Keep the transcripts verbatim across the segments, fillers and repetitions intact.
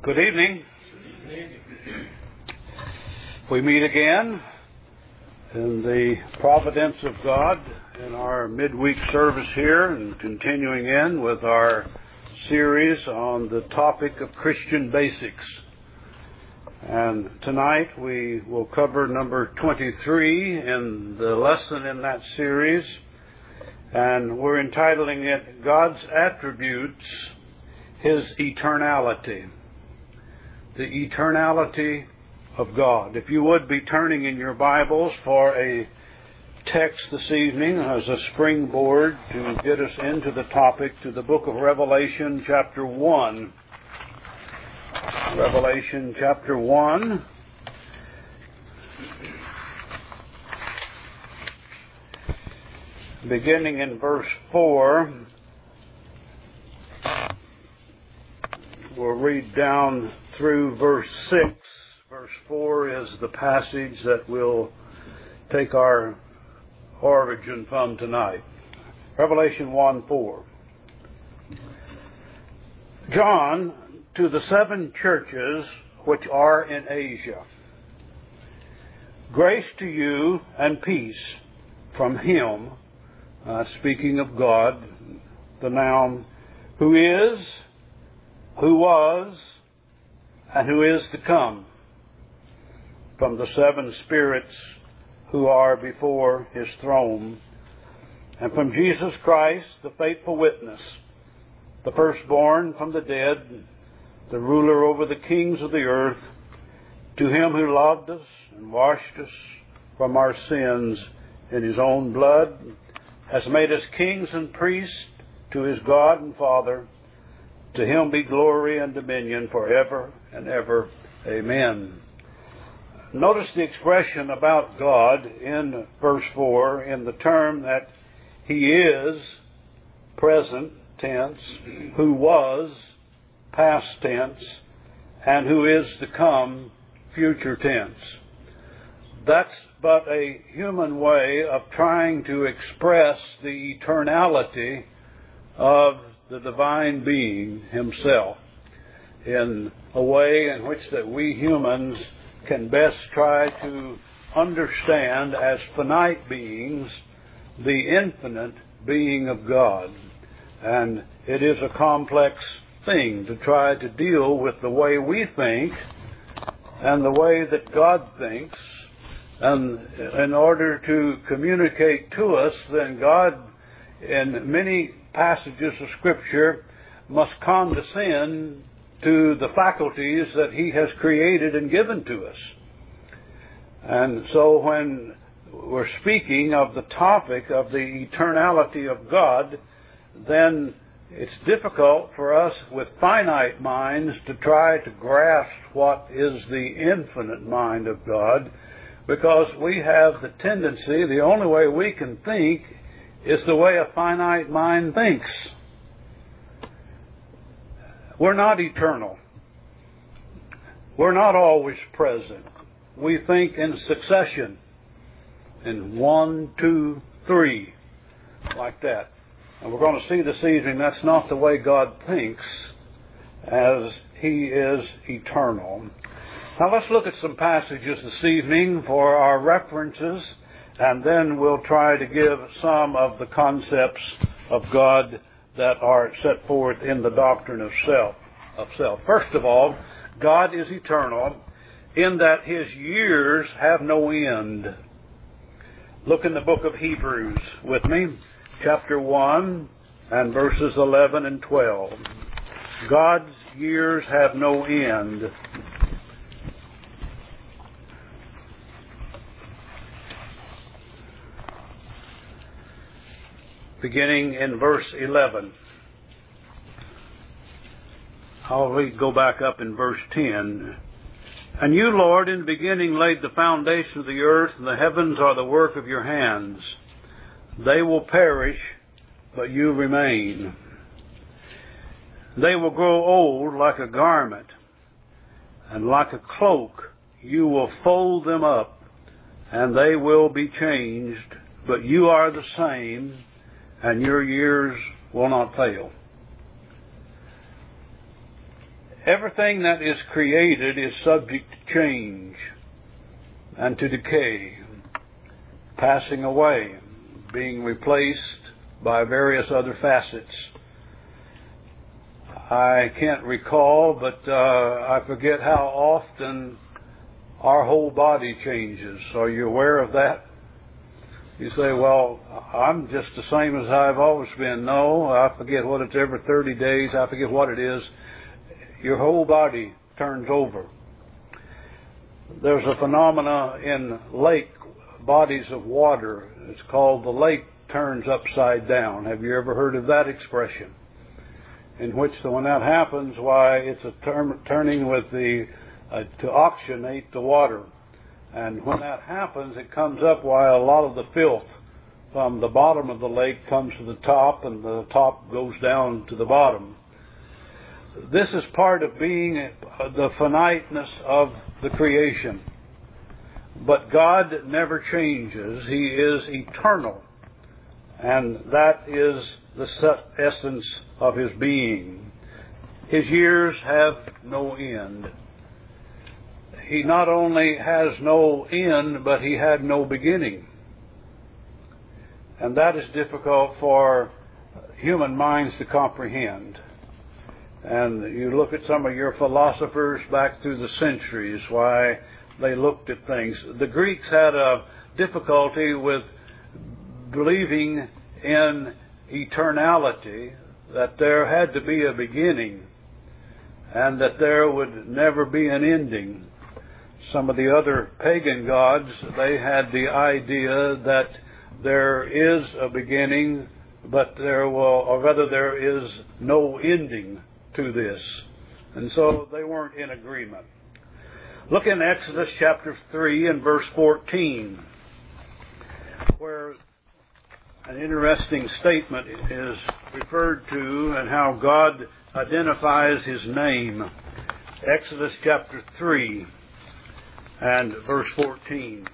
Good evening. We meet again in the providence of God in our midweek service here and continuing in with our series on the topic of Christian basics. And tonight we will cover number twenty-three in the lesson in that series, and we're entitling it God's Attributes, His Eternality. The eternality of God. If you would be turning in your Bibles for a text this evening as a springboard to get us into the topic, to the book of Revelation chapter one. Revelation chapter one. Beginning in verse four. We'll read down through verse six. Verse four is the passage that we'll take our origin from tonight. Revelation one four. John, to the seven churches which are in Asia, grace to you and peace from Him, uh, speaking of God, the noun, who is, who was, and who is to come, from the seven spirits who are before His throne, and from Jesus Christ, the faithful witness, the firstborn from the dead, the ruler over the kings of the earth, to Him who loved us and washed us from our sins in His own blood, has made us kings and priests to His God and Father. To Him be glory and dominion forever and ever. Amen. Notice the expression about God in verse four in the term that He is, present tense, who was, past tense, and who is to come, future tense. That's but a human way of trying to express the eternality of the divine being Himself in a way in which that we humans can best try to understand as finite beings the infinite being of God. And it is a complex thing to try to deal with the way we think and the way that God thinks. And in order to communicate to us, then God, in many passages of Scripture, must condescend to the faculties that He has created and given to us. And so when we're speaking of the topic of the eternality of God, then it's difficult for us with finite minds to try to grasp what is the infinite mind of God, because we have the tendency, the only way we can think is the way a finite mind thinks. We're not eternal. We're not always present. We think in succession, in one, two, three, like that. And we're going to see this evening that's not the way God thinks, as He is eternal. Now let's look at some passages this evening for our references, and then we'll try to give some of the concepts of God that are set forth in the doctrine of self. Of self. First of all, God is eternal in that His years have no end. Look in the book of Hebrews with me, chapter one and verses eleven and twelve. God's years have no end. Beginning in verse eleven. I'll go back up in verse ten. And you, Lord, in the beginning laid the foundation of the earth, and the heavens are the work of your hands. They will perish, but you remain. They will grow old like a garment, and like a cloak you will fold them up, and they will be changed, but you are the same, and your years will not fail. everything that is created is subject to change and to decay, passing away, being replaced by various other facets. I can't recall, but uh, I forget how often our whole body changes. Are you aware of that? You say, well, I'm just the same as I've always been. No, I forget what it's every thirty days. I forget what it is. Your whole body turns over. There's a phenomena in lake bodies of water. It's called the lake turns upside down. Have you ever heard of that expression? In which, the, when that happens, why, it's a term, turning with the uh, to oxygenate the water. And when that happens, it comes up while a lot of the filth from the bottom of the lake comes to the top, and the top goes down to the bottom. This is part of being the finiteness of the creation. But God never changes. He is eternal. And that is the essence of His being. His years have no end. He not only has no end, but He had no beginning. And that is difficult for human minds to comprehend. And you look at some of your philosophers back through the centuries, why they looked at things. The Greeks had a difficulty with believing in eternality, that there had to be a beginning and that there would never be an ending. Some of the other pagan gods, they had the idea that there is a beginning, but there will, or rather there is no ending to this. And so they weren't in agreement. Look in Exodus chapter three and verse fourteen, where an interesting statement is referred to and how God identifies His name. Exodus chapter three and verse fourteen.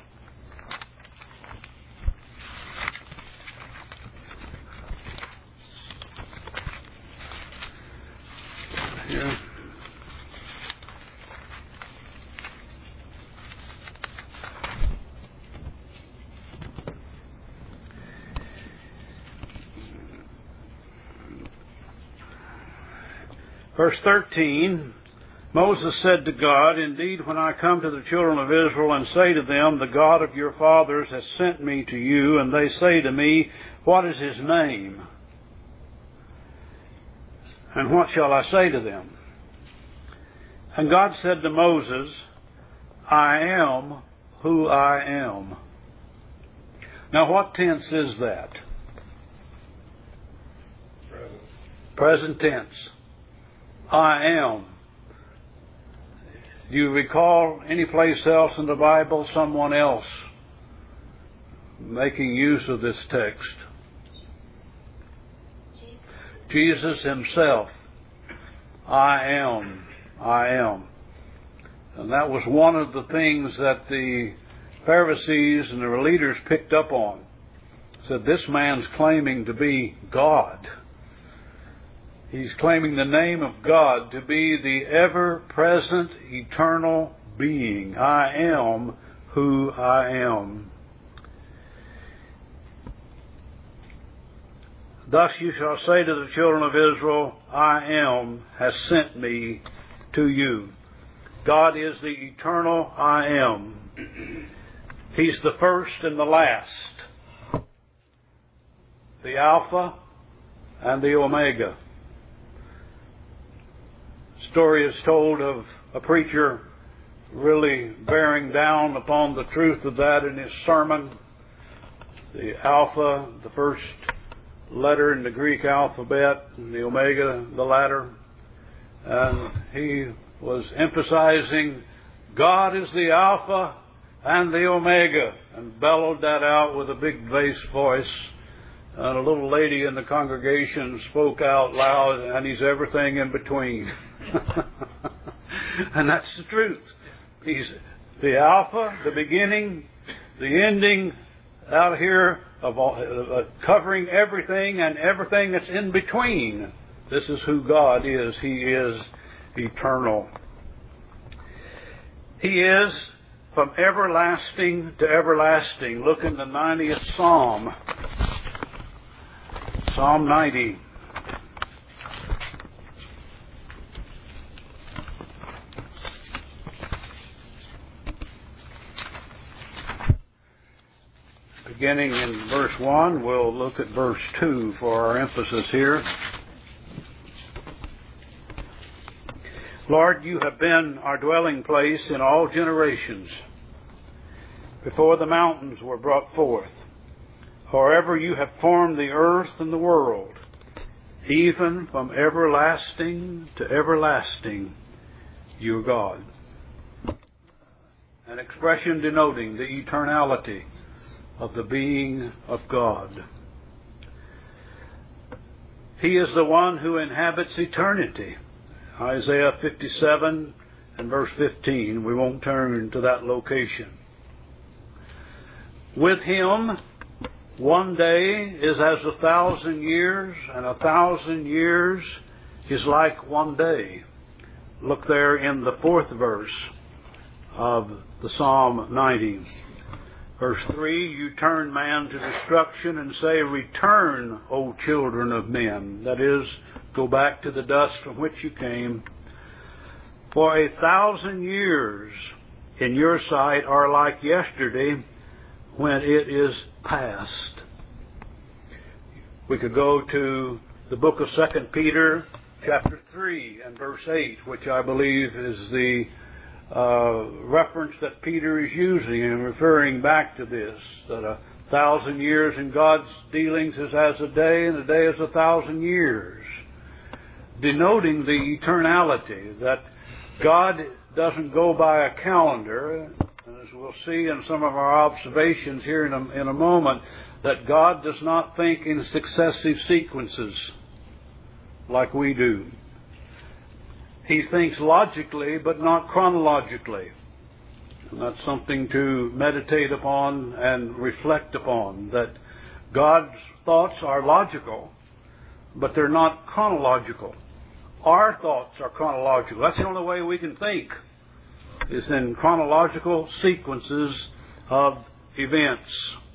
Here. Verse thirteen, Moses said to God, "Indeed, when I come to the children of Israel and say to them, the God of your fathers has sent me to you, and they say to me, what is His name? And what shall I say to them?" And God said to Moses, "I am who I am." Now, what tense is that? Present. Present tense. I am. Do you recall any place else in the Bible someone else making use of this text? Jesus Himself. I am. I am. And that was one of the things that the Pharisees and their leaders picked up on. Said, this man's claiming to be God. He's claiming the name of God to be the ever-present, eternal being. I am who I am. Thus you shall say to the children of Israel, I am has sent me to you. God is the eternal I am. He's the first and the last. The Alpha and the Omega. Story is told of a preacher really bearing down upon the truth of that in his sermon. The Alpha, the first letter in the Greek alphabet, and the Omega, the latter. And he was emphasizing God is the Alpha and the Omega, and bellowed that out with a big bass voice. And a little lady in the congregation spoke out loud, and He's everything in between. And that's the truth. He's the Alpha, the beginning, the ending, out here of all, uh, covering everything and everything that's in between. This is who God is. He is eternal. He is from everlasting to everlasting. Look in the ninetieth Psalm. Psalm ninety. Beginning in verse one, we'll look at verse two for our emphasis here. Lord, you have been our dwelling place in all generations, before the mountains were brought forth. Forever you have formed the earth and the world, even from everlasting to everlasting, you are God. An expression denoting the eternality of the being of God. He is the one who inhabits eternity. Isaiah fifty-seven and verse fifteen. We won't turn to that location. With Him, one day is as a thousand years, and a thousand years is like one day. Look there in the fourth verse of the Psalm ninety. Verse three, you turn man to destruction and say, return, O children of men. That is, go back to the dust from which you came. For a thousand years in your sight are like yesterday when it is past. We could go to the book of Second Peter, chapter three and verse eight, which I believe is the Uh, reference that Peter is using in referring back to this, that a thousand years in God's dealings is as a day, and a day is a thousand years, denoting the eternality, that God doesn't go by a calendar, and as we'll see in some of our observations here in a, in a moment, that God does not think in successive sequences like we do. He thinks logically, but not chronologically. And that's something to meditate upon and reflect upon, that God's thoughts are logical, but they're not chronological. Our thoughts are chronological. That's the only way we can think, is in chronological sequences of events.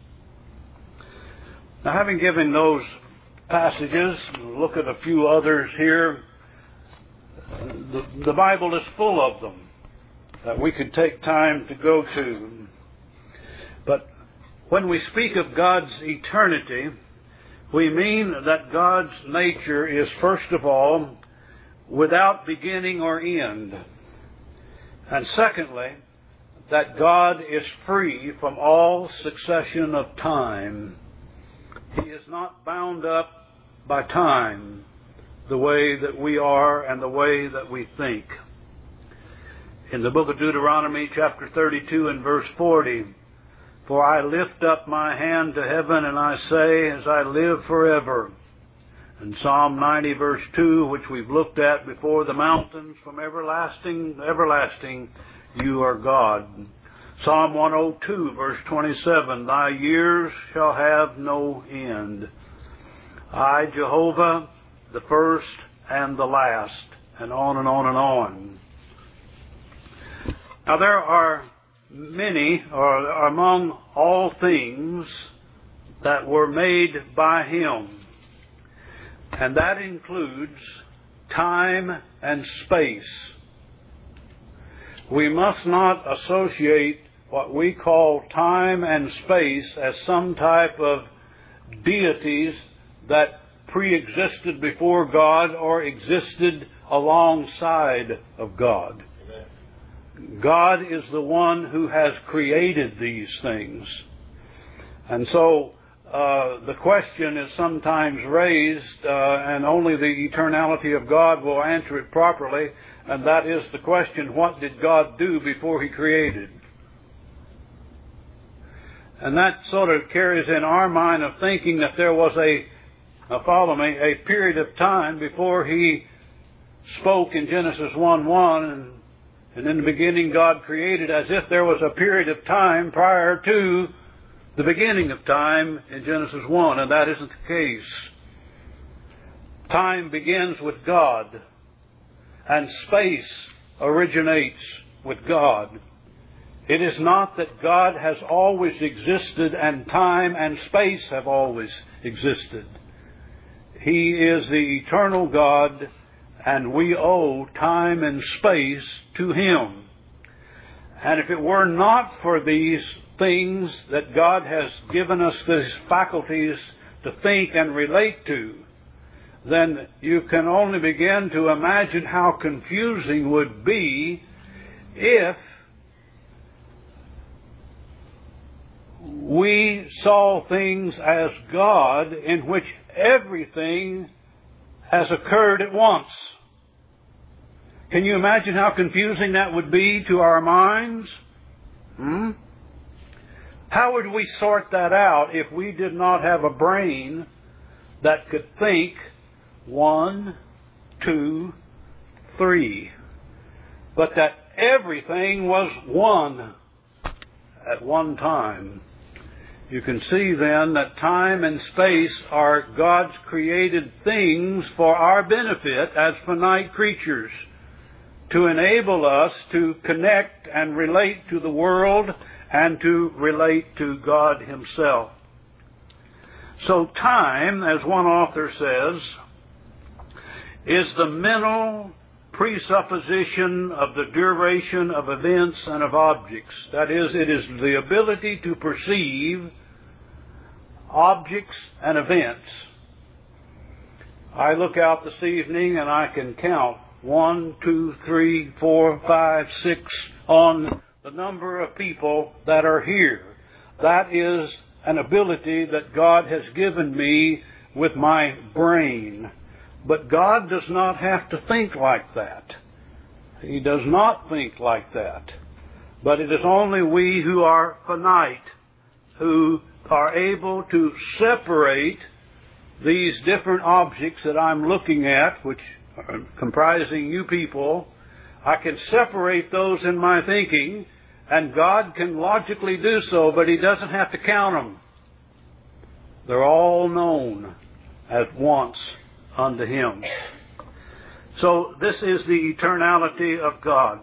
Now, having given those passages, we'll look at a few others here. The, the Bible is full of them that we could take time to go to. But when we speak of God's eternity, we mean that God's nature is, first of all, without beginning or end. And secondly, that God is free from all succession of time. He is not bound up by time, the way that we are and the way that we think. In the book of Deuteronomy, chapter thirty-two and verse forty, for I lift up my hand to heaven and I say, as I live forever. And Psalm ninety verse two, which we've looked at before, the mountains from everlasting to everlasting, you are God. Psalm one oh two verse twenty-seven, thy years shall have no end. I, Jehovah, the first and the last, and on and on and on. Now there are many, or among all things, that were made by Him, and that includes time and space. We must not associate what we call time and space as some type of deities that pre-existed before God or existed alongside of God. Amen. God is the one who has created these things. And so uh, the question is sometimes raised, uh, and only the eternality of God will answer it properly, and that is the question, what did God do before He created? And that sort of carries in our mind of thinking that there was a Now follow me, a period of time before He spoke in Genesis one one, and, and in the beginning God created, as if there was a period of time prior to the beginning of time in Genesis one, and that isn't the case. Time begins with God, and space originates with God. It is not that God has always existed and time and space have always existed. He is the eternal God, and we owe time and space to Him. And if it were not for these things that God has given us these faculties to think and relate to, then you can only begin to imagine how confusing would be if we saw things as God in which everything has occurred at once. Can you imagine how confusing that would be to our minds? Hmm? How would we sort that out if we did not have a brain that could think one, two, three, but that everything was one at one time? You can see then that time and space are God's created things for our benefit as finite creatures, to enable us to connect and relate to the world and to relate to God Himself. So time, as one author says, is the mental presupposition of the duration of events and of objects. That is, it is the ability to perceive objects and events. I look out this evening and I can count one, two, three, four, five, six on the number of people that are here. That is an ability that God has given me with my brain. But God does not have to think like that. He does not think like that. But it is only we who are finite who are able to separate these different objects that I'm looking at, which are comprising you people. I can separate those in my thinking, and God can logically do so, but He doesn't have to count them. They're all known at once unto Him. So this is the eternality of God.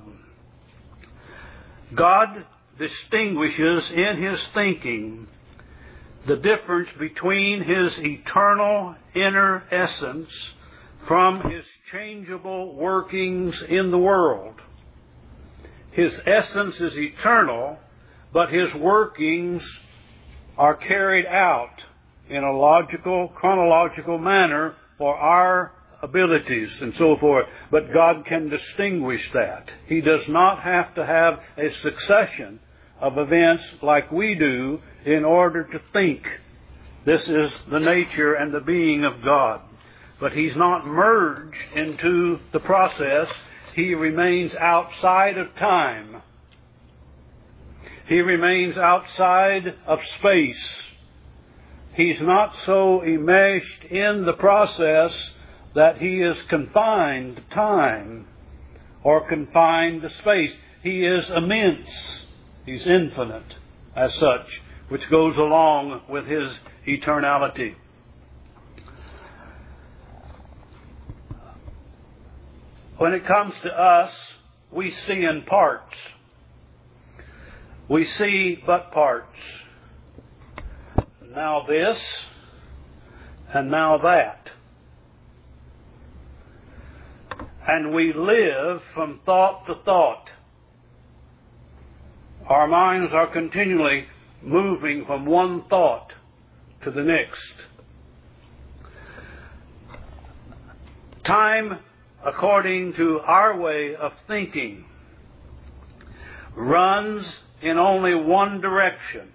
God distinguishes in His thinking the difference between His eternal inner essence from His changeable workings in the world. His essence is eternal, but His workings are carried out in a logical, chronological manner for our abilities and so forth. But God can distinguish that. He does not have to have a succession of events like we do in order to think. This is the nature and the being of God. But He's not merged into the process. He remains outside of time. He remains outside of space. He's not so enmeshed in the process that He is confined to time or confined to space. He is immense. He's infinite as such, which goes along with His eternality. When it comes to us, we see in parts. We see but parts. Now this, and now that. And we live from thought to thought. Our minds are continually moving from one thought to the next. Time, according to our way of thinking, runs in only one direction.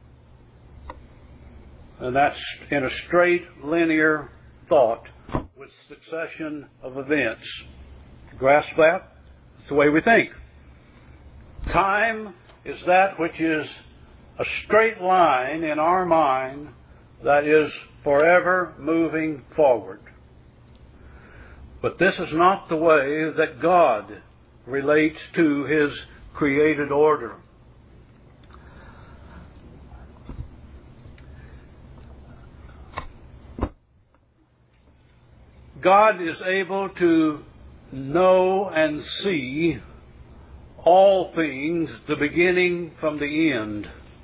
And that's in a straight, linear thought with succession of events. Grasp that? That's the way we think. Time is that which is a straight line in our mind that is forever moving forward. But this is not the way that God relates to His created order. God is able to know and see all things, the beginning from the end.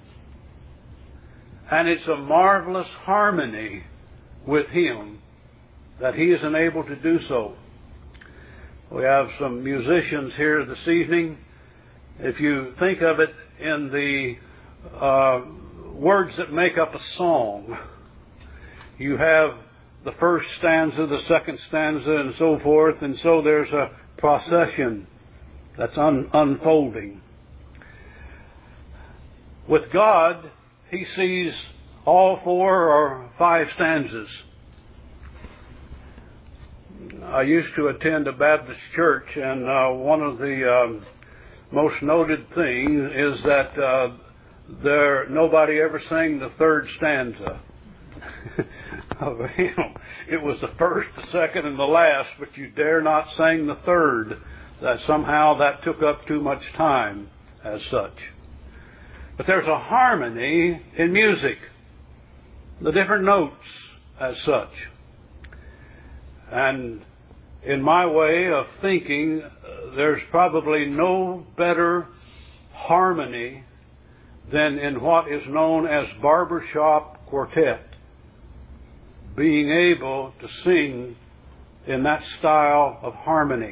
And it's a marvelous harmony with Him that He is unable to do so. We have some musicians here this evening. If you think of it in the uh, words that make up a song, you have the first stanza, the second stanza, and so forth, and so there's a procession that's un- unfolding. With God, He sees all four or five stanzas. I used to attend a Baptist church, and uh, one of the um, most noted things is that uh, there nobody ever sang the third stanza. You know, it was the first, the second, and the last, but you dare not sing the third. That somehow that took up too much time as such. But there's a harmony in music, the different notes as such. And in my way of thinking, uh, there's probably no better harmony than in what is known as barbershop quartet. Being able to sing in that style of harmony.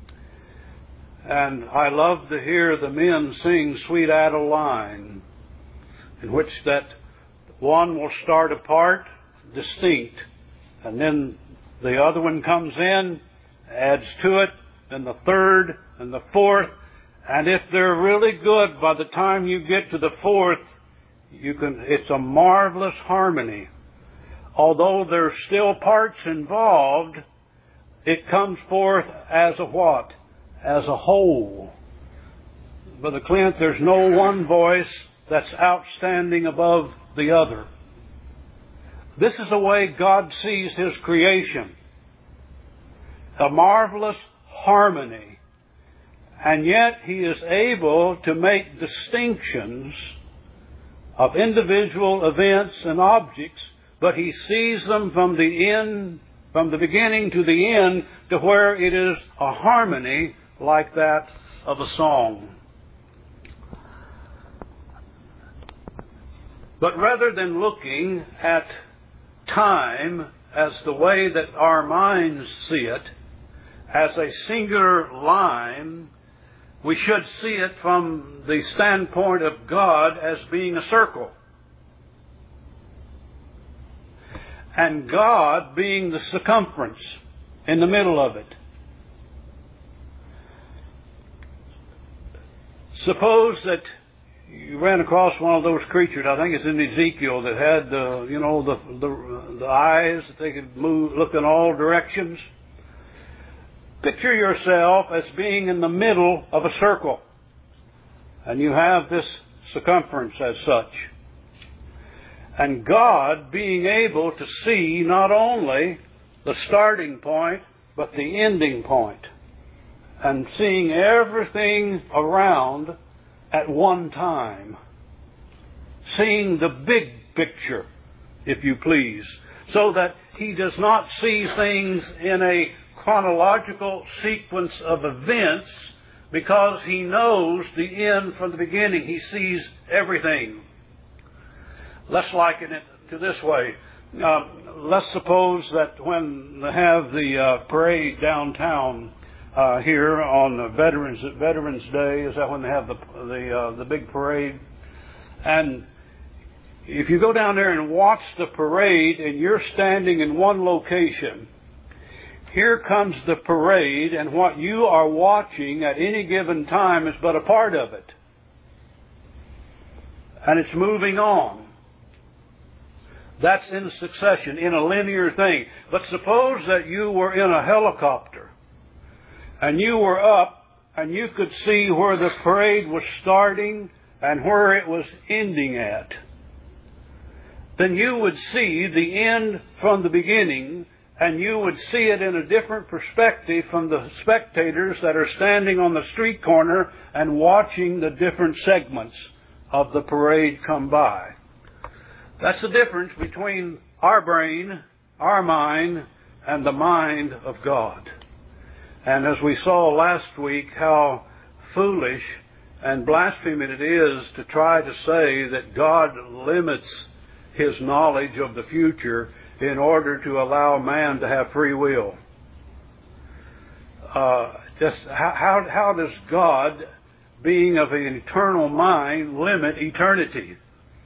And I love to hear the men sing Sweet Adeline, in which that one will start a part distinct, and then the other one comes in, adds to it, then the third and the fourth, and if they're really good, by the time you get to the fourth, you can. It's a marvelous harmony. Although there's still parts involved, it comes forth as a what? As a whole. Brother Clint, there's no one voice that's outstanding above the other. This is the way God sees His creation. A marvelous harmony. And yet He is able to make distinctions of individual events and objects, but He sees them from the end, from the beginning to the end, to where it is a harmony like that of a song. But rather than looking at time as the way that our minds see it, as a singular line, we should see it from the standpoint of God as being a circle. And God being the circumference in the middle of it. Suppose that you ran across one of those creatures, I think it's in Ezekiel, that had the, you know, the, the, the eyes that they could move, look in all directions. Picture yourself as being in the middle of a circle. And you have this circumference as such. And God being able to see not only the starting point, but the ending point. And seeing everything around at one time. Seeing the big picture, if you please. So that He does not see things in a chronological sequence of events, because He knows the end from the beginning. He sees everything. Let's liken it to this way. Uh, let's suppose that when they have the uh, parade downtown uh, here on the Veterans Veterans Day, is that when they have the the uh, the big parade? And if you go down there and watch the parade, and you're standing in one location, here comes the parade, and what you are watching at any given time is but a part of it, and it's moving on. That's in succession, in a linear thing. But suppose that you were in a helicopter and you were up and you could see where the parade was starting and where it was ending at. Then you would see the end from the beginning, and you would see it in a different perspective from the spectators that are standing on the street corner and watching the different segments of the parade come by. That's the difference between our brain, our mind, and the mind of God. And as we saw last week, how foolish and blaspheming it is to try to say that God limits His knowledge of the future in order to allow man to have free will. Uh, just how, how does God, being of an eternal mind, limit eternity?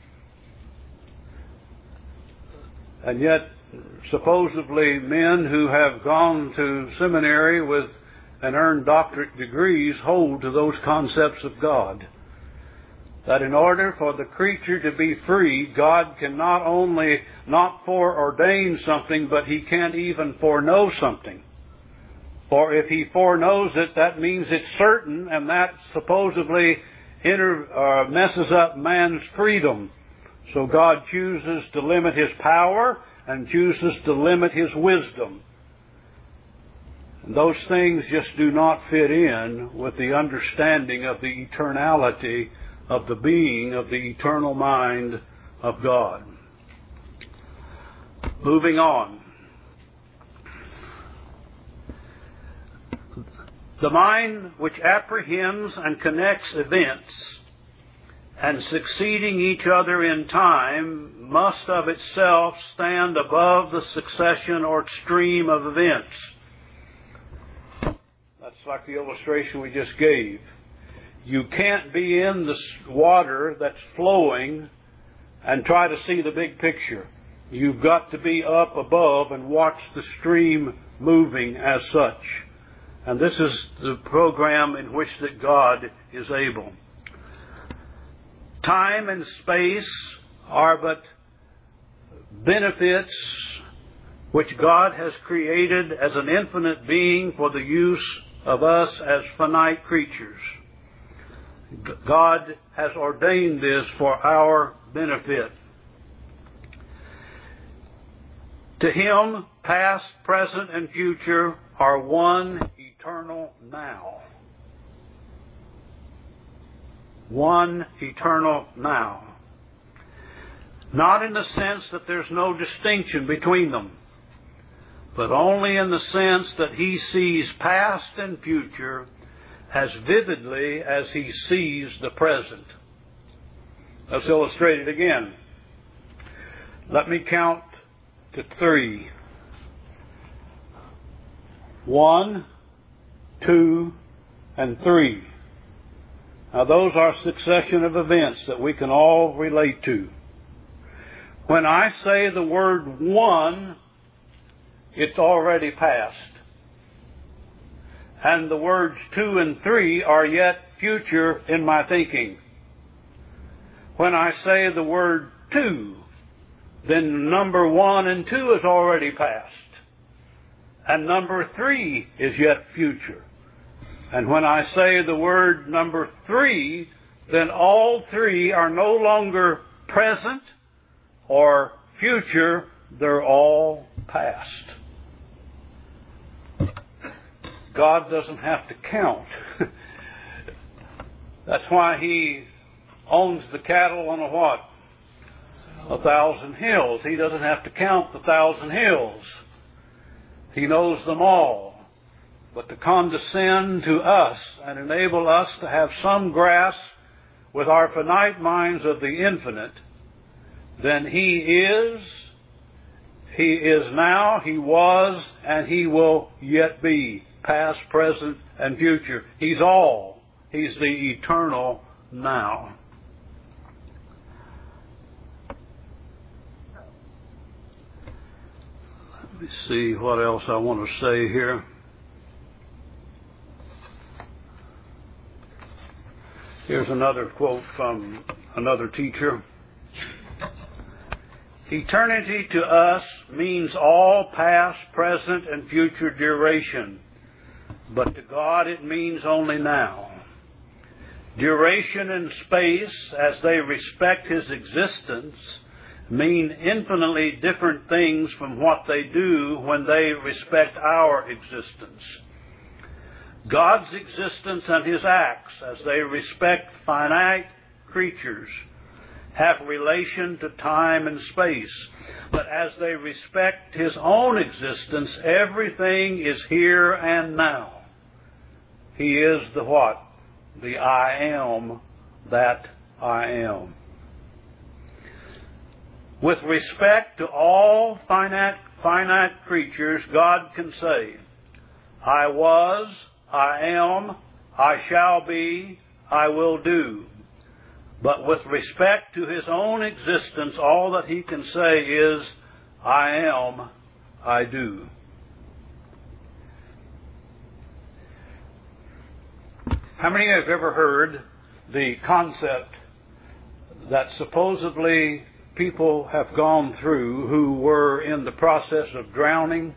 And yet, supposedly, men who have gone to seminary with and earned doctorate degrees hold to those concepts of God. That in order for the creature to be free, God can not only not foreordain something, but He can't even foreknow something. For if He foreknows it, that means it's certain, and that supposedly inter, uh, messes up man's freedom. So God chooses to limit His power and chooses to limit His wisdom. And those things just do not fit in with the understanding of the eternality of the being of the eternal mind of God. Moving on. The mind which apprehends and connects events and succeeding each other in time must of itself stand above the succession or stream of events. That's like the illustration we just gave. You can't be in the water that's flowing and try to see the big picture. You've got to be up above and watch the stream moving as such. And this is the program in which that God is able. Time and space are but benefits which God has created as an infinite being for the use of us as finite creatures. God has ordained this for our benefit. To Him, past, present, and future are one eternal now. One eternal now. Not in the sense that there's no distinction between them, but only in the sense that He sees past and future as vividly as He sees the present. Let's illustrate it again. Let me count to three. One, two, and three. Now those are a succession of events that we can all relate to. When I say the word one, it's already past. And the words two and three are yet future in my thinking. When I say the word two, then number one and two is already past. And number three is yet future. And when I say the word number three, then all three are no longer present or future. They're all past. God doesn't have to count. That's why He owns the cattle on a what? A thousand hills. He doesn't have to count the thousand hills. He knows them all. But to condescend to us and enable us to have some grasp with our finite minds of the infinite, then He is, He is now, He was, and He will yet be, past, present, and future. He's all. He's the eternal now. Let me see what else I want to say here. Here's another quote from another teacher. Eternity to us means all past, present, and future duration. But to God it means only now. Duration and space, as they respect His existence, mean infinitely different things from what they do when they respect our existence. God's existence and His acts, as they respect finite creatures, have relation to time and space. But as they respect His own existence, everything is here and now. He is the what? The I am that I am. With respect to all finite, finite creatures, God can say, I was, I am, I shall be, I will do. But with respect to His own existence, all that He can say is, I am, I do. How many have ever heard the concept that supposedly people have gone through who were in the process of drowning,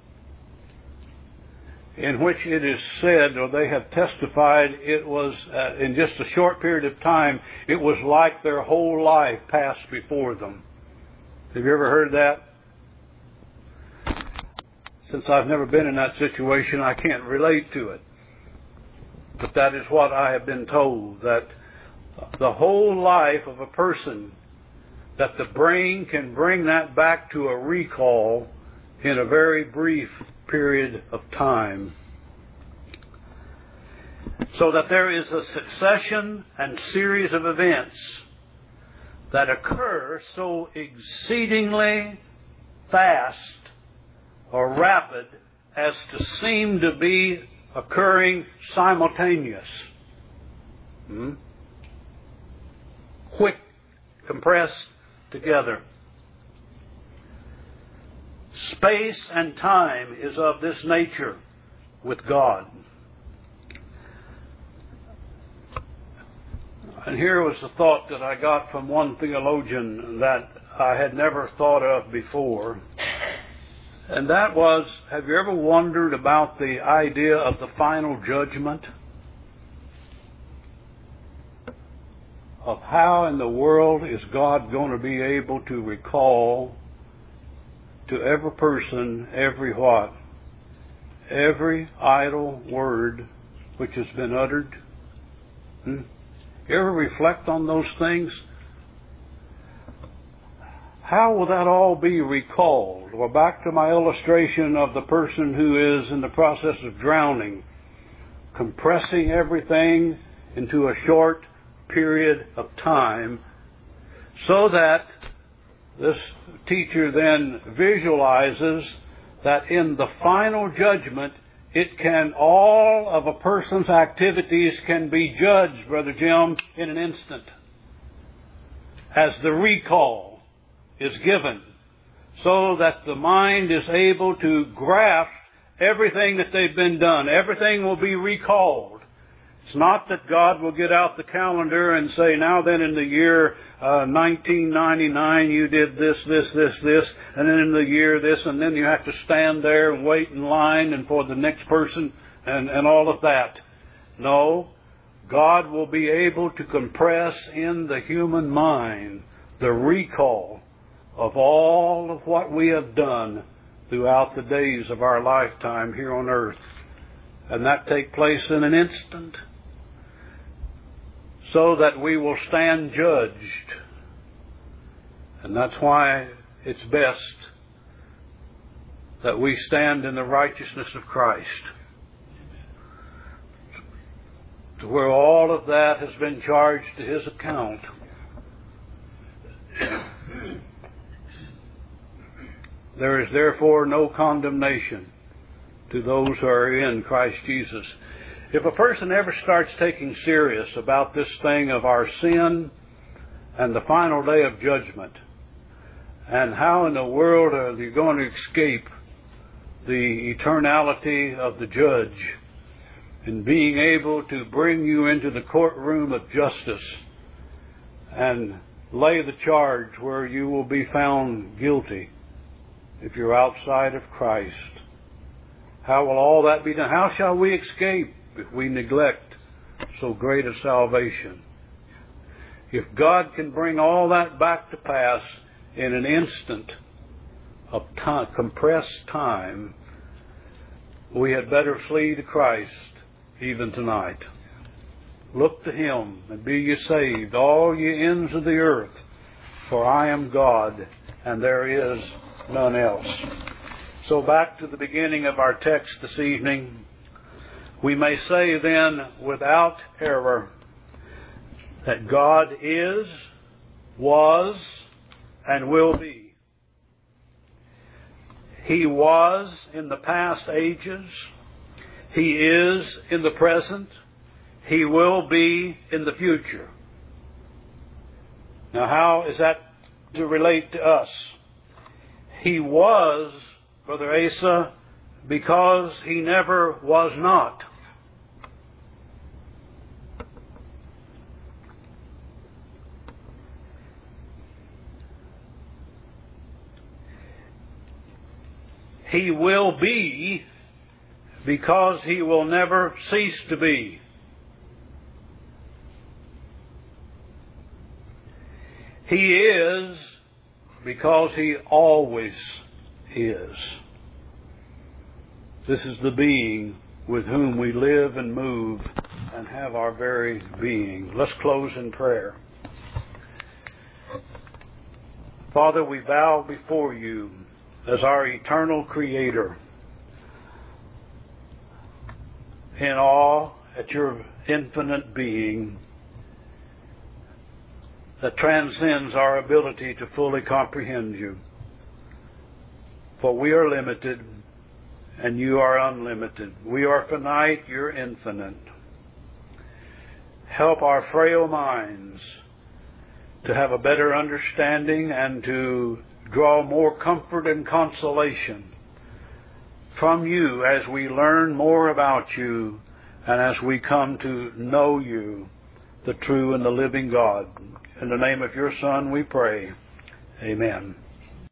in which it is said, or they have testified, it was, uh, in just a short period of time, it was like their whole life passed before them. Have you ever heard that? Since I've never been in that situation, I can't relate to it. But that is what I have been told, that the whole life of a person, that the brain can bring that back to a recall in a very brief period of time. So that there is a succession and series of events that occur so exceedingly fast or rapid as to seem to be occurring simultaneous. Hmm? Quick, compressed together. Space and time is of this nature with God. And here was the thought that I got from one theologian that I had never thought of before. And that was, have you ever wondered about the idea of the final judgment? Of how in the world is God going to be able to recall to every person, every what? Every idle word which has been uttered? Hmm? You ever reflect on those things? How will that all be recalled? Well, back to my illustration of the person who is in the process of drowning, compressing everything into a short period of time, so that this teacher then visualizes that in the final judgment, it can, all of a person's activities can be judged, Brother Jim, in an instant, as the recall is given, so that the mind is able to grasp everything that they've been done. Everything will be recalled. It's not that God will get out the calendar and say, now then in the year uh, nineteen ninety-nine you did this, this, this, this, and then in the year this, and then you have to stand there and wait in line and for the next person and, and all of that. No, God will be able to compress in the human mind the recall of all of what we have done throughout the days of our lifetime here on earth. And that take place in an instant, so that we will stand judged. And that's why it's best that we stand in the righteousness of Christ, to where all of that has been charged to His account. There is therefore no condemnation to those who are in Christ Jesus. If a person ever starts taking serious about this thing of our sin and the final day of judgment, and how in the world are you going to escape the eternality of the judge, and being able to bring you into the courtroom of justice and lay the charge where you will be found guilty if you're outside of Christ, how will all that be done? How shall we escape if we neglect so great a salvation? If God can bring all that back to pass in an instant of time, compressed time, we had better flee to Christ even tonight. Look to Him and be ye saved, all ye ends of the earth, for I am God, and there is none else. So back to the beginning of our text this evening. We may say then without error that God is, was, and will be. He was in the past ages. He is in the present. He will be in the future. Now, how is that to relate to us? He was, Brother Asa, because he never was not. He will be because he will never cease to be. He is because he always is. This is the being with whom we live and move and have our very being. Let's close in prayer. Father, we bow before you as our eternal Creator, in awe at your infinite being that transcends our ability to fully comprehend you. For we are limited and you are unlimited. We are finite, you're infinite. Help our frail minds to have a better understanding and to draw more comfort and consolation from you as we learn more about you and as we come to know you, the true and the living God. In the name of your Son we pray. Amen.